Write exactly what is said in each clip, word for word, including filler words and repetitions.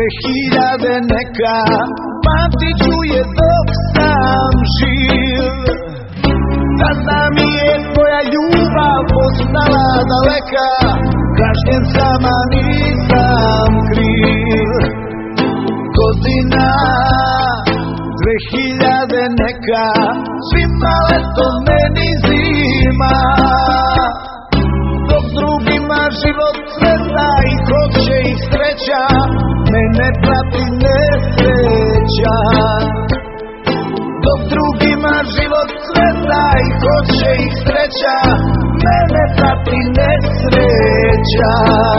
hiljade neka, pamtit ću je dok sam živ. Tada mi je tvoja ljubav postala daleka, kažnjen sam, a nisam kriv. Godina dve hiljade neka, svima leto meni zima. Dok drugima život cveta i hoće ih sreća, mene prati nesreća. Dok drugima život cveta i hoće ih sreća, mene prati nesreća.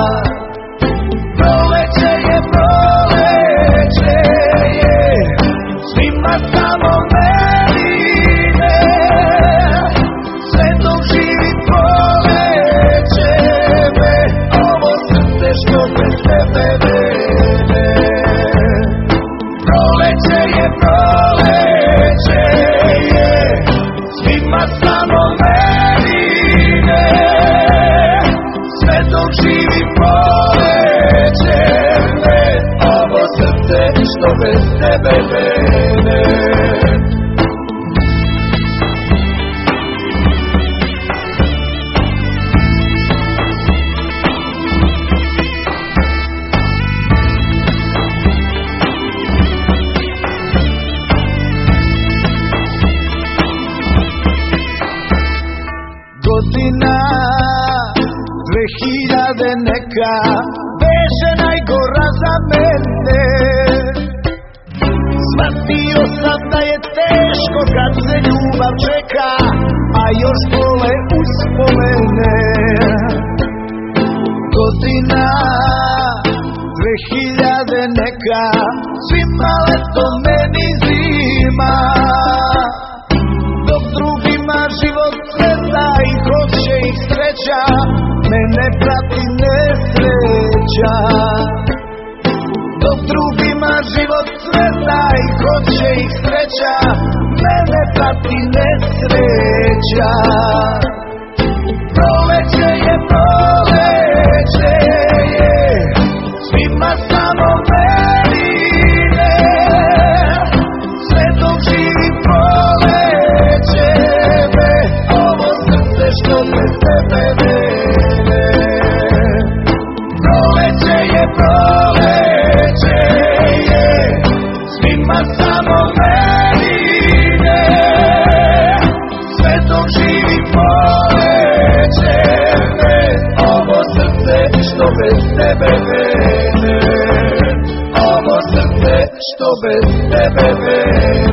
Proleće je, proleće je, svima samo meni ne. Sve dok živi proleće me, ovo srce što bez tebe vene. Proleće je, proleće je, svima samo meni ne. Sve dok živi proleće me, ovo srce što bez tebe vene. Godina dve hiljade neka, beže najgora za mene. Shvatio sam da je teško kad se ljubav čeka, a još bole uspomene. Godina dve hiljade neka, svima leto meni zima. Dok drugima život cveta i hoće ih sreća, mene prati nesreća. Dok drugima život cveta i hoće ih sreća, mene prati nesreća. Proleće je, proleće je, svima samo meni ne. Sve dok živi proleće me, ovo srce što bez tebe vene. Proleće je, proleće je, svima samo meni ne. Sve dok živi proleće me, ovo srce što bez tebe vene. Ovo srce što bez tebe vene.